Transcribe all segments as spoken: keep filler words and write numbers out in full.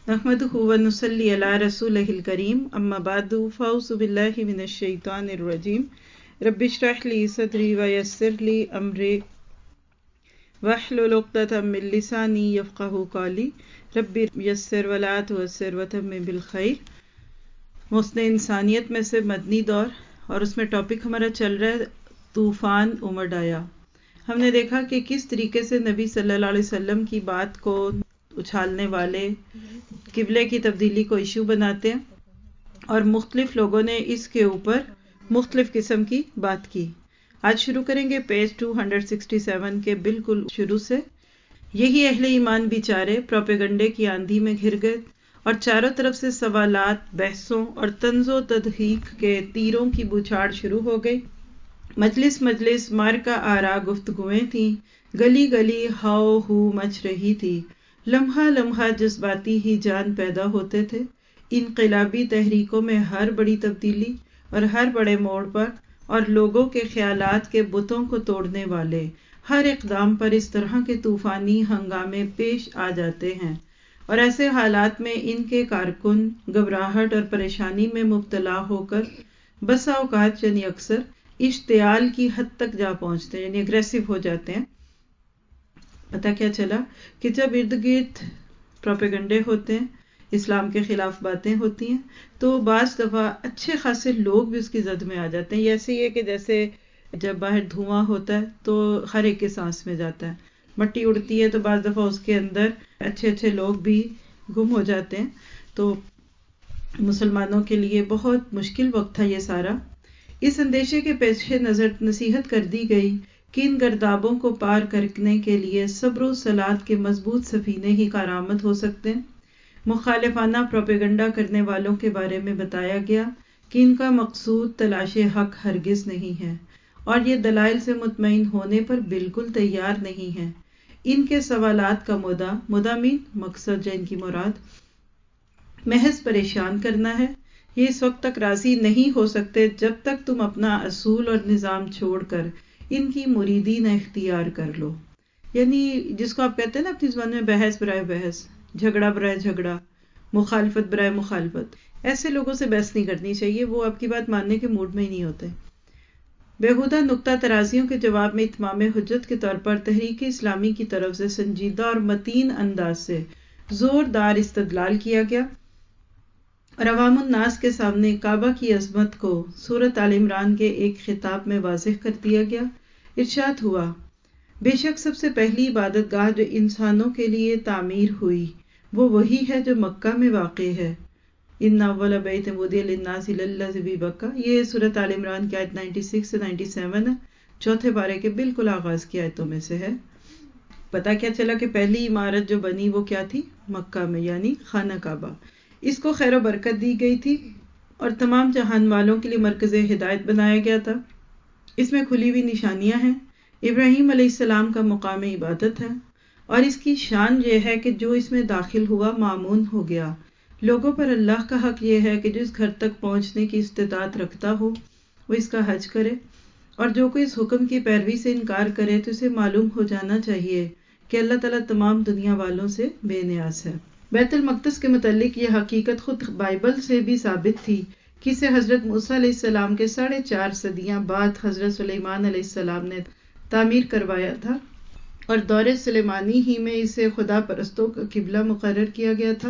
نحمدہ ونصلی علی رسولہ الکریم اما بعد فاعوذ باللہ من الشیطان الرجیم رب اشرح لی صدری ویسر لی امری واحلل عقدۃ من لسانی یفقہوا قولی رب یسر ولا تعسر وتمم بالخیر۔ محسن انسانیت میں سے مدنی دور، اور اس میں ٹاپک ہمارا چل رہا ہے طوفان امڈ آیا۔ ہم نے دیکھا کہ کس طریقے سے نبی صلی اللہ علیہ وسلم کی بات کو اچھالنے والے قبلے کی تبدیلی کو ایشو بناتے ہیں، اور مختلف لوگوں نے اس کے اوپر مختلف قسم کی بات کی۔ آج شروع کریں گے پیج دو سو سڑسٹھ کے بالکل شروع سے۔ یہی اہل ایمان بیچارے پروپیگنڈے کی آندھی میں گھر گئے اور چاروں طرف سے سوالات، بحثوں اور طنز و تضحیک کے تیروں کی بوچھاڑ شروع ہو گئی۔ مجلس مجلس مار کا آرا گفتگویں تھیں، گلی گلی ہاؤ ہو مچ رہی تھی، لمحہ لمحہ جذباتی ہی جان پیدا ہوتے تھے۔ انقلابی تحریکوں میں ہر بڑی تبدیلی اور ہر بڑے موڑ پر اور لوگوں کے خیالات کے بتوں کو توڑنے والے ہر اقدام پر اس طرح کے طوفانی ہنگامے پیش آ جاتے ہیں، اور ایسے حالات میں ان کے کارکن گھبراہٹ اور پریشانی میں مبتلا ہو کر بسا اوقات یعنی اکثر اشتعال کی حد تک جا پہنچتے ہیں، یعنی اگریسو ہو جاتے ہیں۔ پتہ کیا چلا کہ جب ارد گرد پروپیگنڈے ہوتے ہیں، اسلام کے خلاف باتیں ہوتی ہیں، تو بعض دفعہ اچھے خاصے لوگ بھی اس کی زد میں آ جاتے ہیں۔ ایسے ہی ہے کہ جیسے جب باہر دھواں ہوتا ہے تو ہر ایک کے سانس میں جاتا ہے، مٹی اڑتی ہے تو بعض دفعہ اس کے اندر اچھے اچھے لوگ بھی گم ہو جاتے ہیں۔ تو مسلمانوں کے لیے بہت مشکل وقت تھا یہ سارا۔ اس اندیشے کے پیش نظر نصیحت کر دی گئی کہ ان گردابوں کو پار کرنے کے لیے صبر و صلات کے مضبوط سفینے ہی کارآمد ہو سکتے ہیں۔ مخالفانہ پروپیگنڈا کرنے والوں کے بارے میں بتایا گیا کہ ان کا مقصود تلاش حق ہرگز نہیں ہے، اور یہ دلائل سے مطمئن ہونے پر بالکل تیار نہیں ہے۔ ان کے سوالات کا مدعا مدامین مقصد جو ان کی مراد محض پریشان کرنا ہے۔ یہ اس وقت تک راضی نہیں ہو سکتے جب تک تم اپنا اصول اور نظام چھوڑ کر ان کی مریدین اختیار کر لو، یعنی جس کو آپ کہتے ہیں نا اپنی زبان میں بحث برائے بحث، جھگڑا برائے جھگڑا، مخالفت برائے مخالفت۔ ایسے لوگوں سے بحث نہیں کرنی چاہیے، وہ آپ کی بات ماننے کے موڈ میں ہی نہیں ہوتے۔ بیہودہ نکتہ ترازیوں کے جواب میں اتمام حجت کے طور پر تحریک اسلامی کی طرف سے سنجیدہ اور متین انداز سے زوردار استدلال کیا گیا، اور عوام الناس کے سامنے کعبہ کی عظمت کو سورۃ آل عمران کے ایک خطاب میں واضح کر دیا گیا۔ ارشاد ہوا، بے شک سب سے پہلی عبادت گاہ جو انسانوں کے لیے تعمیر ہوئی وہ وہی ہے جو مکہ میں واقع ہے۔ ان اول بیت وضع للناس للذی ببکہ، یہ سورۃ آل عمران کی آیت چھیانوے سے ستانوے ہے، چوتھے پارے کے بالکل آغاز کی آیتوں میں سے ہے۔ پتہ کیا چلا کہ پہلی عمارت جو بنی وہ کیا تھی؟ مکہ میں، یعنی خانہ کعبہ۔ اس کو خیر و برکت دی گئی تھی اور تمام جہان والوں کے لیے مرکز ہدایت بنایا گیا تھا۔ اس میں کھلی ہوئی نشانیاں ہیں۔ ابراہیم علیہ السلام کا مقام عبادت ہے، اور اس کی شان یہ ہے کہ جو اس میں داخل ہوا مامون ہو گیا۔ لوگوں پر اللہ کا حق یہ ہے کہ جو اس گھر تک پہنچنے کی استطاعت رکھتا ہو وہ اس کا حج کرے، اور جو کوئی اس حکم کی پیروی سے انکار کرے تو اسے معلوم ہو جانا چاہیے کہ اللہ تعالیٰ تمام دنیا والوں سے بے نیاز ہے۔ بیت المقدس کے متعلق یہ حقیقت خود بائبل سے بھی ثابت تھی کہ اسے حضرت موسیٰ علیہ السلام کے ساڑھے چار صدیاں بعد حضرت سلیمان علیہ السلام نے تعمیر کروایا تھا، اور دور سلیمانی ہی میں اسے خدا پرستوں کا قبلہ مقرر کیا گیا تھا۔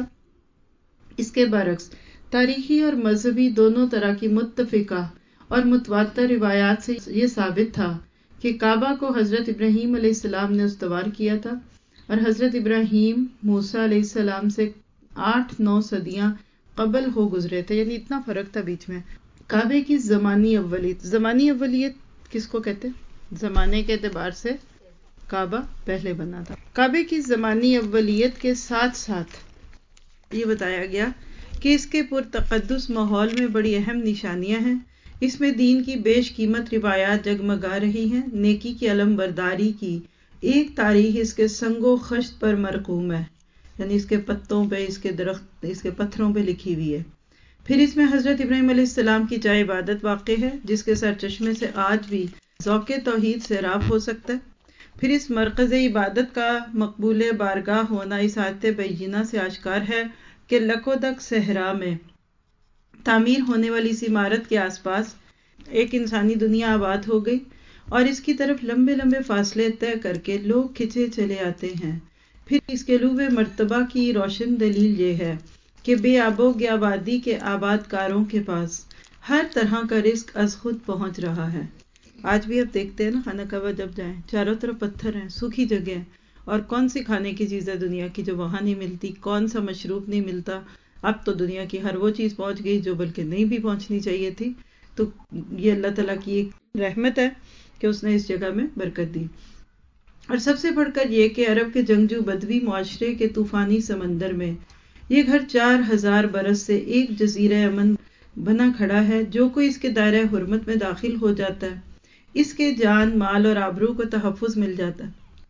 اس کے برعکس تاریخی اور مذہبی دونوں طرح کی متفقہ اور متواتر روایات سے یہ ثابت تھا کہ کعبہ کو حضرت ابراہیم علیہ السلام نے استوار کیا تھا، اور حضرت ابراہیم موسیٰ علیہ السلام سے آٹھ نو صدیاں قبل ہو گزرے تھے، یعنی اتنا فرق تھا بیچ میں۔ کعبے کی زمانی اولیت، زمانی اولیت کس کو کہتے ہیں؟ زمانے کے اعتبار سے کعبہ پہلے بنا تھا۔ کعبے کی زمانی اولیت کے ساتھ ساتھ یہ بتایا گیا کہ اس کے پرتقدس ماحول میں بڑی اہم نشانیاں ہیں۔ اس میں دین کی بیش قیمت روایات جگمگا رہی ہیں۔ نیکی کی علم برداری کی ایک تاریخ اس کے سنگ و خشت پر مرقوم ہے، یعنی اس کے پتوں پہ، اس کے درخت، اس کے پتھروں پہ لکھی ہوئی ہے۔ پھر اس میں حضرت ابراہیم علیہ السلام کی جائے عبادت واقع ہے، جس کے سرچشمے سے آج بھی ذوق توحید سیراب ہو سکتا ہے۔ پھر اس مرکز عبادت کا مقبول بارگاہ ہونا اس آیت بینہ سے آشکار ہے کہ لکودک صحرا میں تعمیر ہونے والی اس عمارت کے آس پاس ایک انسانی دنیا آباد ہو گئی اور اس کی طرف لمبے لمبے فاصلے طے کر کے لوگ کھچے چلے آتے ہیں۔ پھر اس کے لوب مرتبہ کی روشن دلیل یہ ہے کہ بے آبو آبادی کے آباد کاروں کے پاس ہر طرح کا رزق از خود پہنچ رہا ہے۔ آج بھی آپ دیکھتے ہیں نا، خانہ کعبہ جب جائیں چاروں طرف پتھر ہیں، سوکھی جگہ ہیں، اور کون سی کھانے کی چیز ہے دنیا کی جو وہاں نہیں ملتی، کون سا مشروب نہیں ملتا۔ اب تو دنیا کی ہر وہ چیز پہنچ گئی جو بلکہ نہیں بھی پہنچنی چاہیے تھی۔ تو یہ اللہ تعالیٰ کی ایک رحمت ہے کہ اس نے اس جگہ میں برکت دی۔ اور سب سے بڑھ کر یہ کہ عرب کے جنگجو بدوی معاشرے کے طوفانی سمندر میں یہ گھر چار ہزار برس سے ایک جزیرہ امن بنا کھڑا ہے۔ جو کوئی اس کے دائرہ حرمت میں داخل ہو جاتا ہے، اس کے جان مال اور آبرو کو تحفظ مل جاتا ہے۔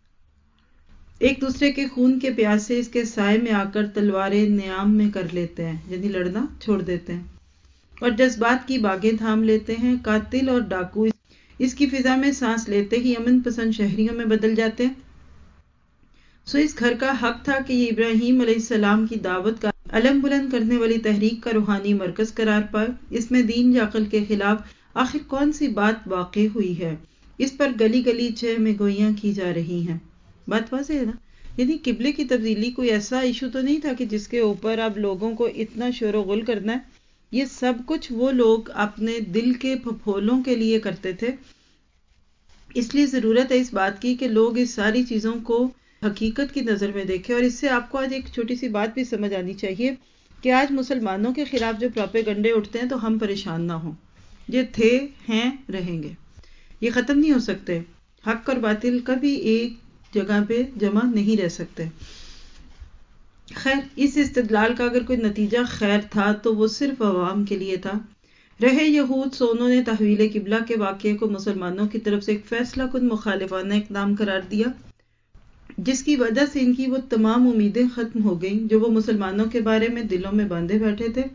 ایک دوسرے کے خون کے پیاسے اس کے سائے میں آ کر تلواریں نیام میں کر لیتے ہیں، یعنی لڑنا چھوڑ دیتے ہیں، اور جذبات کی باغیں تھام لیتے ہیں۔ قاتل اور ڈاکو اس کی فضا میں سانس لیتے ہی امن پسند شہریوں میں بدل جاتے ہیں۔ سو اس گھر کا حق تھا کہ یہ ابراہیم علیہ السلام کی دعوت کا علم بلند کرنے والی تحریک کا روحانی مرکز قرار پائے۔ اس میں دین یا عقل کے خلاف آخر کون سی بات واقع ہوئی ہے، اس پر گلی گلی چہ میں گوئیاں کی جا رہی ہیں۔ بات واضح ہے نا؟ یعنی قبلے کی تبدیلی کوئی ایسا ایشو تو نہیں تھا کہ جس کے اوپر اب لوگوں کو اتنا شور و غل کرنا ہے۔ یہ سب کچھ وہ لوگ اپنے دل کے پھپھولوں کے لیے کرتے تھے۔ اس لیے ضرورت ہے اس بات کی کہ لوگ اس ساری چیزوں کو حقیقت کی نظر میں دیکھیں۔ اور اس سے آپ کو آج ایک چھوٹی سی بات بھی سمجھ آنی چاہیے کہ آج مسلمانوں کے خلاف جو پروپیگنڈے اٹھتے ہیں تو ہم پریشان نہ ہوں، یہ تھے، ہیں، رہیں گے، یہ ختم نہیں ہو سکتے۔ حق اور باطل کبھی ایک جگہ پہ جمع نہیں رہ سکتے۔ خیر، اس استدلال کا اگر کوئی نتیجہ خیر تھا تو وہ صرف عوام کے لیے تھا۔ رہے یہود، سو انہوں نے تحویل قبلہ کے واقعے کو مسلمانوں کی طرف سے ایک فیصلہ کن مخالفانہ اقدام قرار دیا، جس کی وجہ سے ان کی وہ تمام امیدیں ختم ہو گئیں جو وہ مسلمانوں کے بارے میں دلوں میں باندھے بیٹھے تھے۔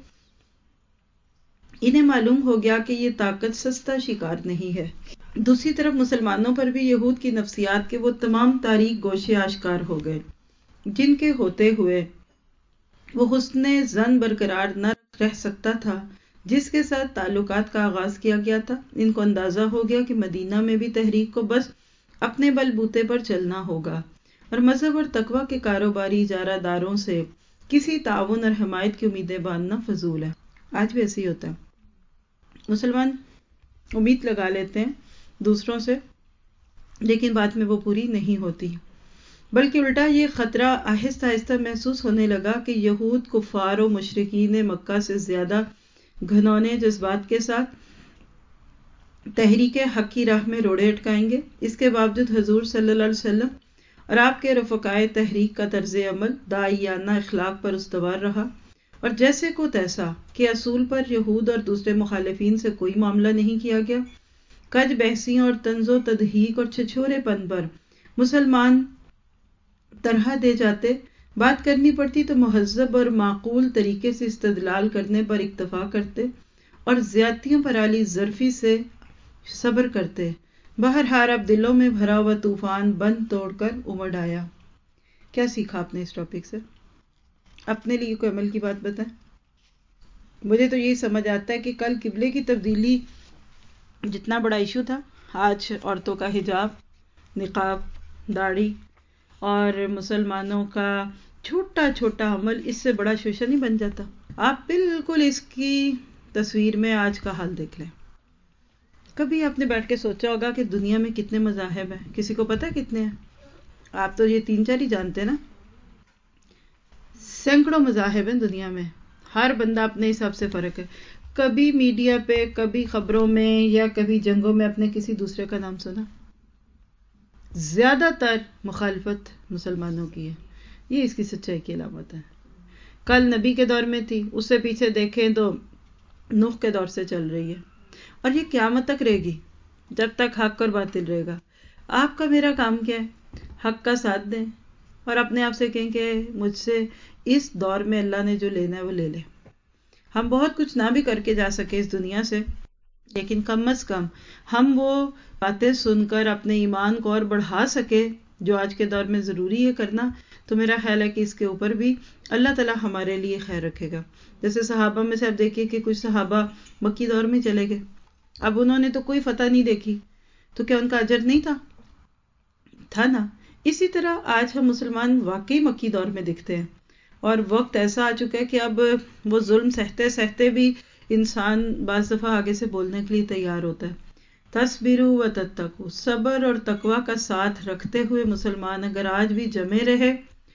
انہیں معلوم ہو گیا کہ یہ طاقت سستا شکار نہیں ہے۔ دوسری طرف مسلمانوں پر بھی یہود کی نفسیات کے وہ تمام تاریک گوشے آشکار ہو گئے جن کے ہوتے ہوئے وہ حسن ظن برقرار نہ رہ سکتا تھا جس کے ساتھ تعلقات کا آغاز کیا گیا تھا۔ ان کو اندازہ ہو گیا کہ مدینہ میں بھی تحریک کو بس اپنے بل بوتے پر چلنا ہوگا اور مذہب اور تقویٰ کے کاروباری اجارہ داروں سے کسی تعاون اور حمایت کی امیدیں باندھنا فضول ہے۔ آج بھی ایسے ہی ہوتا ہے، مسلمان امید لگا لیتے ہیں دوسروں سے، لیکن بعد میں وہ پوری نہیں ہوتی، بلکہ الٹا یہ خطرہ آہستہ آہستہ محسوس ہونے لگا کہ یہود، کفار و مشرکین مکہ سے زیادہ گھنونے جذبات کے ساتھ تحریک حق کی راہ میں روڑے اٹکائیں گے۔ اس کے باوجود حضور صلی اللہ علیہ وسلم اور آپ کے رفقائے تحریک کا طرز عمل داعیانہ اخلاق پر استوار رہا، اور جیسے کو تیسا کہ اصول پر یہود اور دوسرے مخالفین سے کوئی معاملہ نہیں کیا گیا۔ کج بحثیوں اور طنز و تضحیک اور چھچھورے پن پر مسلمان طرح دے جاتے، بات کرنی پڑتی تو مہذب اور معقول طریقے سے استدلال کرنے پر اکتفا کرتے اور زیادتیوں پر عالی ظرفی سے صبر کرتے۔ بہرحال اب دلوں میں بھرا ہوا طوفان بند توڑ کر امڑ آیا۔ کیا سیکھا آپ نے اس ٹاپک سے؟ اپنے لیے کوئی عمل کی بات بتائیں۔ مجھے تو یہی سمجھ آتا ہے کہ کل قبلے کی تبدیلی جتنا بڑا ایشو تھا، آج عورتوں کا حجاب، نقاب، داڑھی اور مسلمانوں کا چھوٹا چھوٹا عمل اس سے بڑا شوشہ نہیں بن جاتا۔ آپ بالکل اس کی تصویر میں آج کا حال دیکھ لیں۔ کبھی آپ نے بیٹھ کے سوچا ہوگا کہ دنیا میں کتنے مذاہب ہیں؟ کسی کو پتا کتنے ہیں؟ آپ تو یہ تین چار ہی جانتے نا۔ سینکڑوں مذاہب ہیں دنیا میں، ہر بندہ اپنے حساب سے فرق ہے۔ کبھی میڈیا پہ، کبھی خبروں میں یا کبھی جنگوں میں اپنے کسی دوسرے کا نام سنا؟ زیادہ تر مخالفت مسلمانوں کی ہے، یہ اس کی سچائی کی علامت ہے۔ کل نبی کے دور میں تھی، اس سے پیچھے دیکھیں تو نوح کے دور سے چل رہی ہے، اور یہ قیامت تک رہے گی جب تک حق اور باطل رہے گا۔ آپ کا میرا کام کیا ہے؟ حق کا ساتھ دیں اور اپنے آپ سے کہیں کہ مجھ سے اس دور میں اللہ نے جو لینا ہے وہ لے لے۔ ہم بہت کچھ نہ بھی کر کے جا سکے اس دنیا سے، لیکن کم از کم ہم وہ باتیں سن کر اپنے ایمان کو اور بڑھا سکے جو آج کے دور میں ضروری ہے کرنا، تو میرا خیال ہے کہ اس کے اوپر بھی اللہ تعالیٰ ہمارے لیے خیر رکھے گا. جیسے صحابہ میں سے آپ دیکھیے کہ کچھ صحابہ مکی دور میں چلے گئے، اب انہوں نے تو کوئی فتح نہیں دیکھی، تو کیا ان کا اجر نہیں تھا؟ تھا نا. اسی طرح آج ہم مسلمان واقعی مکی دور میں دکھتے ہیں، اور وقت ایسا آ چکا ہے کہ اب وہ ظلم سہتے سہتے بھی انسان بعض دفعہ آگے سے بولنے کے لیے تیار ہوتا ہے. تصبروا و تتقوا، صبر اور تقوی کا ساتھ رکھتے ہوئے مسلمان اگر آج بھی جمے رہے،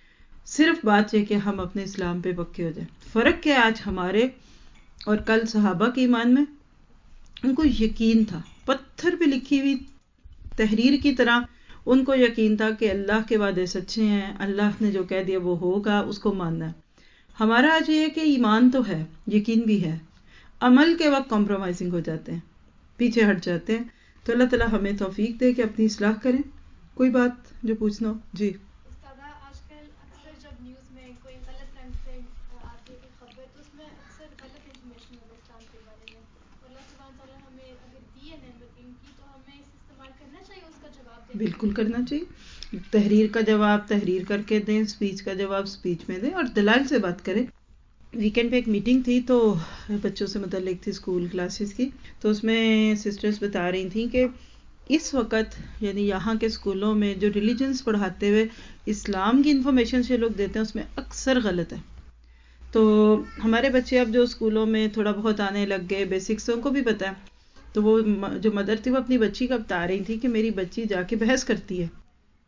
صرف بات یہ کہ ہم اپنے اسلام پہ پکے ہو جائیں. فرق کیا آج ہمارے اور کل صحابہ کے ایمان میں؟ ان کو یقین تھا، پتھر پہ لکھی ہوئی تحریر کی طرح ان کو یقین تھا کہ اللہ کے وعدے سچے ہیں، اللہ نے جو کہہ دیا وہ ہوگا، اس کو ماننا ہے. ہمارا آج یہ ہے کہ ایمان تو ہے، یقین بھی ہے، عمل کے وقت کمپرومائزنگ ہو جاتے ہیں، پیچھے ہٹ جاتے ہیں. تو اللہ تعالیٰ ہمیں توفیق دے کہ اپنی اصلاح کریں. کوئی بات جو پوچھنا ہو؟ جی. استاذہ، آج کل اکثر جب نیوز میں کوئی غلط رنگ سے آتی ہے کوئی خبر، تو اس میں اکثر غلط انفارمیشن ہوتا ہے اسلام کے بارے میں. اللہ سبحانہ تعالیٰ ہمیں اگر دی ہے نعمت علم کی، تو ہمیں اس استعمال کرنا چاہیے، اس کا جواب دیں. بالکل کرنا چاہیے. تحریر کا جواب تحریر کر کے دیں، اسپیچ کا جواب اسپیچ میں دیں، اور دلائل سے بات کریں. ویکینڈ پہ ایک میٹنگ تھی تو بچوں سے متعلق تھی، اسکول کلاسز کی، تو اس میں سسٹرز بتا رہی تھیں کہ اس وقت یعنی یہاں کے اسکولوں میں جو ریلیجنس پڑھاتے ہوئے اسلام کی انفارمیشن سے لوگ دیتے ہیں اس میں اکثر غلط ہے. تو ہمارے بچے اب جو اسکولوں میں تھوڑا بہت آنے لگ گئے، بیسکس ان کو بھی پتا ہے. تو وہ جو مدر تھی وہ اپنی بچی کا بتا رہی تھی کہ میری بچی جا کے بحث کرتی ہے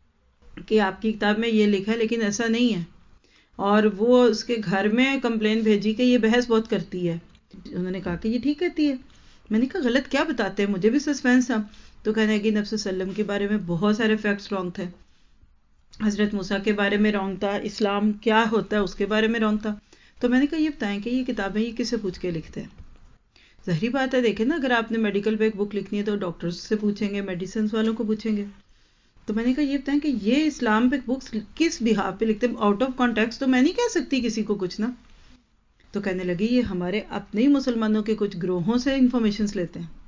کہ آپ کی کتاب میں یہ لکھا ہے لیکن ایسا نہیں ہے، اور وہ اس کے گھر میں کمپلین بھیجی کہ یہ بحث بہت کرتی ہے. انہوں نے کہا کہ یہ ٹھیک کہتی ہے. میں نے کہا غلط کیا بتاتے ہیں، مجھے بھی سسپینس تھا. تو کہنے لگی نبی صلی اللہ علیہ وسلم کے بارے میں بہت سارے فیکٹس رانگ تھے، حضرت موسیٰ کے بارے میں رانگ تھا، اسلام کیا ہوتا ہے اس کے بارے میں رانگ تھا. تو میں نے کہا یہ بتائیں کہ یہ کتابیں یہ کسے پوچھ کے لکھتے ہیں؟ ظاہری بات ہے، دیکھیں نا، اگر آپ نے میڈیکل پہ ایک بک لکھنی ہے تو ڈاکٹرز سے پوچھیں گے، میڈیسنز والوں کو پوچھیں گے. تو میں نے کہا یہ بتائیں کہ یہ اسلام پہ بکس کس بہاف پہ لکھتے ہیں؟ آؤٹ آف کانٹیکسٹ تو میں نہیں کہہ سکتی کسی کو کچھ نا. تو کہنے لگی یہ ہمارے اپنے ہی مسلمانوں کے کچھ گروہوں سے انفارمیشنز لیتے ہیں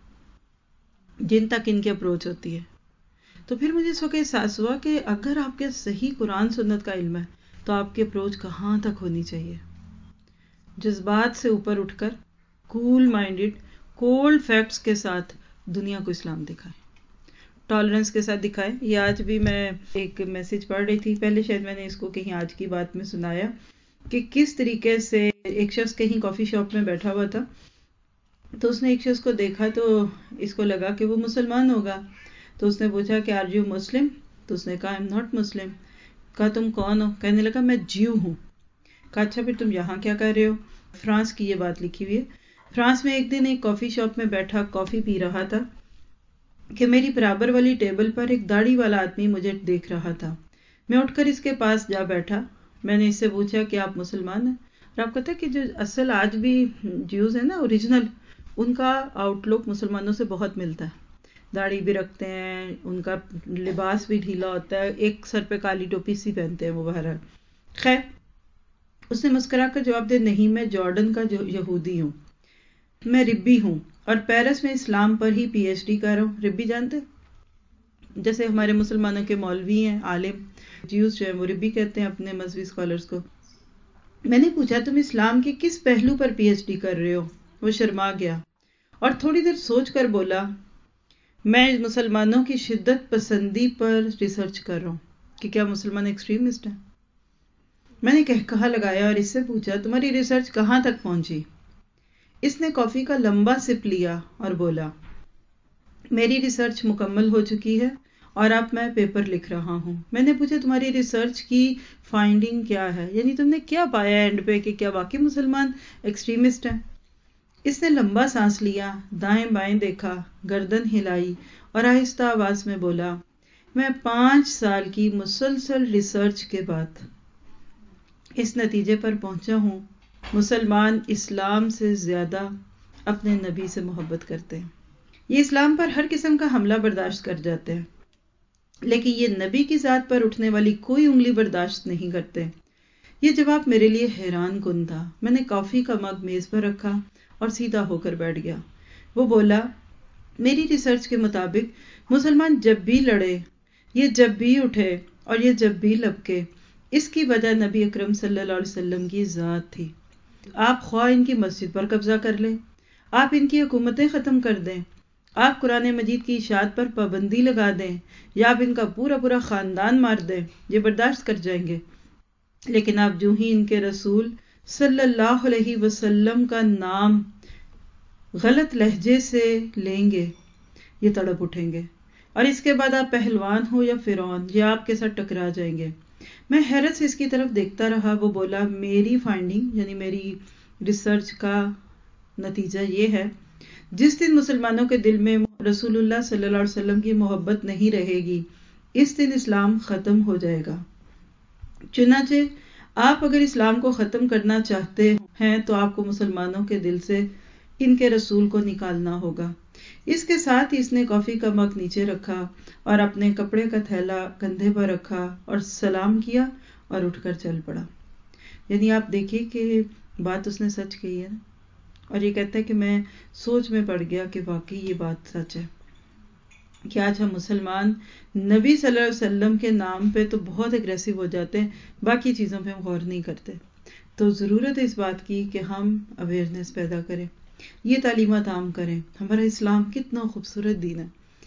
جن تک ان کی اپروچ ہوتی ہے. تو پھر مجھے اس وقت احساس ہوا کہ اگر آپ کے صحیح قرآن سنت کا علم ہے تو آپ کی اپروچ کہاں تک ہونی چاہیے؟ جذبات سے اوپر اٹھ کر کول مائنڈڈ کولڈ فیکٹس کے ساتھ دنیا کو اسلام دکھائیں، ٹالرنس کے ساتھ دکھائیں. یہ آج بھی میں ایک میسج پڑھ رہی تھی، پہلے شاید میں نے اس کو کہیں آج کی بات میں سنایا کہ کس طریقے سے ایک شخص کہیں کافی شاپ میں بیٹھا ہوا تھا، تو اس نے ایک شخص کو دیکھا تو اس کو لگا کہ وہ مسلمان ہوگا. تو اس نے پوچھا کہ آر یو مسلم؟ تو اس نے کہا آئی ایم ناٹ مسلم. کہا تم کون ہو؟ کہنے لگا میں جیو ہوں. کہا اچھا پھر تم یہاں کیا کر رہے ہو؟ فرانس کی یہ بات لکھی ہوئی ہے. فرانس میں ایک دن ایک کافی شاپ میں بیٹھا کافی پی رہا تھا کہ میری برابر والی ٹیبل پر ایک داڑھی والا آدمی مجھے دیکھ رہا تھا. میں اٹھ کر اس کے پاس جا بیٹھا. میں نے اس سے پوچھا کہ آپ مسلمان ہیں؟ اور آپ کہتے ہیں کہ جو اصل آج بھی جیوز ہیں نا اوریجنل، ان کا آؤٹ لک مسلمانوں سے بہت ملتا ہے. داڑھی بھی رکھتے ہیں، ان کا لباس بھی ڈھیلا ہوتا ہے، ایک سر پہ کالی ٹوپی سی پہنتے ہیں وہ. بہرحال خیر اس نے مسکرا کر جواب دے نہیں میں جارڈن کا یہودی ہوں، میں ربی ہوں اور پیرس میں اسلام پر ہی پی ایچ ڈی کر رہا ہوں. ربی جانتے جیسے ہمارے مسلمانوں کے مولوی ہیں، عالم، جیوز جو ہیں وہ ربی کہتے ہیں اپنے مذہبی اسکالرز کو. میں نے پوچھا تم اسلام کے کس پہلو پر پی ایچ ڈی کر رہے ہو؟ وہ شرما گیا اور تھوڑی دیر سوچ کر بولا میں مسلمانوں کی شدت پسندی پر ریسرچ کر رہا ہوں کہ کیا مسلمان ایکسٹریمسٹ ہیں. میں نے کہا لگایا اور اس سے پوچھا تمہاری ریسرچ کہاں تک پہنچی؟ اس نے کافی کا لمبا سپ لیا اور بولا میری ریسرچ مکمل ہو چکی ہے اور اب میں پیپر لکھ رہا ہوں. میں نے پوچھا تمہاری ریسرچ کی فائنڈنگ کیا ہے، یعنی تم نے کیا پایا اینڈ پہ کہ کیا واقعی مسلمان ایکسٹریمسٹ ہیں؟ اس نے لمبا سانس لیا، دائیں بائیں دیکھا، گردن ہلائی اور آہستہ آواز میں بولا میں پانچ سال کی مسلسل ریسرچ کے بعد اس نتیجے پر پہنچا ہوں مسلمان اسلام سے زیادہ اپنے نبی سے محبت کرتے ہیں. یہ اسلام پر ہر قسم کا حملہ برداشت کر جاتے ہیں لیکن یہ نبی کی ذات پر اٹھنے والی کوئی انگلی برداشت نہیں کرتے. یہ جواب میرے لیے حیران کن تھا. میں نے کافی کا مگ میز پر رکھا اور سیدھا ہو کر بیٹھ گیا. وہ بولا میری ریسرچ کے مطابق مسلمان جب بھی لڑے، یہ جب بھی اٹھے اور یہ جب بھی لپکے، اس کی وجہ نبی اکرم صلی اللہ علیہ وسلم کی ذات تھی. آپ خواہ ان کی مسجد پر قبضہ کر لیں، آپ ان کی حکومتیں ختم کر دیں، آپ قرآن مجید کی اشاعت پر پابندی لگا دیں، یا آپ ان کا پورا پورا خاندان مار دیں، یہ برداشت کر جائیں گے. لیکن آپ جو ہی ان کے رسول صلی اللہ علیہ وسلم کا نام غلط لہجے سے لیں گے، یہ تڑپ اٹھیں گے، اور اس کے بعد آپ پہلوان ہو یا فرعون، یہ آپ کے ساتھ ٹکرا جائیں گے. میں حیرت سے اس کی طرف دیکھتا رہا. وہ بولا میری فائنڈنگ یعنی میری ریسرچ کا نتیجہ یہ ہے، جس دن مسلمانوں کے دل میں رسول اللہ صلی اللہ علیہ وسلم کی محبت نہیں رہے گی، اس دن اسلام ختم ہو جائے گا. چنانچہ آپ اگر اسلام کو ختم کرنا چاہتے ہیں تو آپ کو مسلمانوں کے دل سے ان کے رسول کو نکالنا ہوگا. اس کے ساتھ ہی اس نے کافی کا مگ نیچے رکھا اور اپنے کپڑے کا تھیلا کندھے پر رکھا اور سلام کیا اور اٹھ کر چل پڑا. یعنی آپ دیکھیے کہ بات اس نے سچ کہی ہے نا. اور یہ کہتا ہے کہ میں سوچ میں پڑ گیا کہ واقعی یہ بات سچ ہے کہ آج ہم مسلمان نبی صلی اللہ علیہ وسلم کے نام پہ تو بہت اگریسو ہو جاتے ہیں، باقی چیزوں پہ ہم غور نہیں کرتے. تو ضرورت ہے اس بات کی کہ ہم اویئرنیس پیدا کریں، یہ تعلیمات عام کریں. ہمارا اسلام کتنا خوبصورت دین ہے.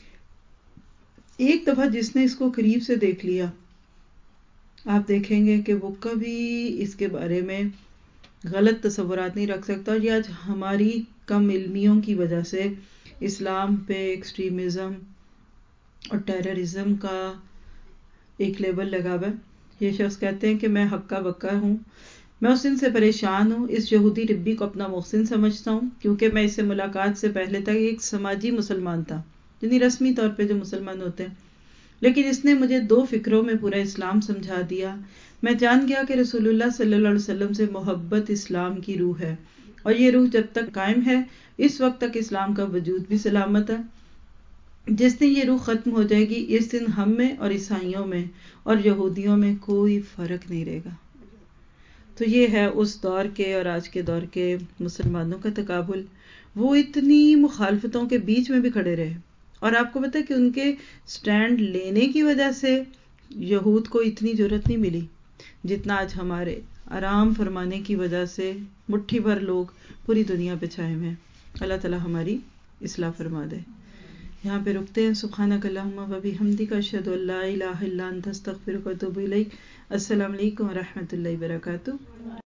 ایک دفعہ جس نے اس کو قریب سے دیکھ لیا، آپ دیکھیں گے کہ وہ کبھی اس کے بارے میں غلط تصورات نہیں رکھ سکتا. اور یہ آج ہماری کم علمیوں کی وجہ سے اسلام پہ ایکسٹریمزم اور ٹیررزم کا ایک لیبل لگا ہوا ہے. یہ شخص کہتے ہیں کہ میں ہکا بکا ہوں، میں اس دن سے پریشان ہوں، اس یہودی ربی کو اپنا محسن سمجھتا ہوں، کیونکہ میں اس سے ملاقات سے پہلے تک ایک سماجی مسلمان تھا، یعنی رسمی طور پہ جو مسلمان ہوتے ہیں. لیکن اس نے مجھے دو فکروں میں پورا اسلام سمجھا دیا. میں جان گیا کہ رسول اللہ صلی اللہ علیہ وسلم سے محبت اسلام کی روح ہے، اور یہ روح جب تک قائم ہے اس وقت تک اسلام کا وجود بھی سلامت ہے. جس دن یہ روح ختم ہو جائے گی، اس دن ہم میں اور عیسائیوں میں اور یہودیوں میں کوئی فرق نہیں رہے گا. تو یہ ہے اس دور کے اور آج کے دور کے مسلمانوں کا تقابل. وہ اتنی مخالفتوں کے بیچ میں بھی کھڑے رہے، اور آپ کو پتہ ہے کہ ان کے سٹینڈ لینے کی وجہ سے یہود کو اتنی جرأت نہیں ملی جتنا آج ہمارے آرام فرمانے کی وجہ سے مٹھی بھر لوگ پوری دنیا پہ چھائے ہوئے ہیں. اللہ تعالی ہماری اصلاح فرما دے. یہاں پہ رکتے ہیں. سبحانک اللہم و بحمدک، اشہد ان لا الہ الا انت، استغفرک و اتوب الیک. السلام علیکم و رحمۃ اللہ وبرکاتہ.